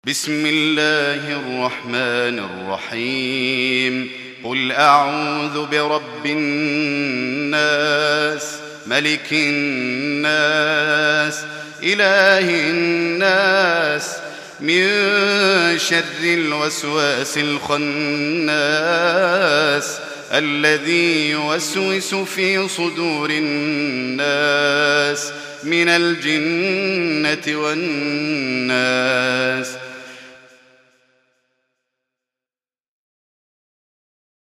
بسم الله الرحمن الرحيم. قل أعوذ برب الناس، ملك الناس، إله الناس، من شر الوسواس الخناس الذي يوسوس في صدور الناس من الجنة والناس.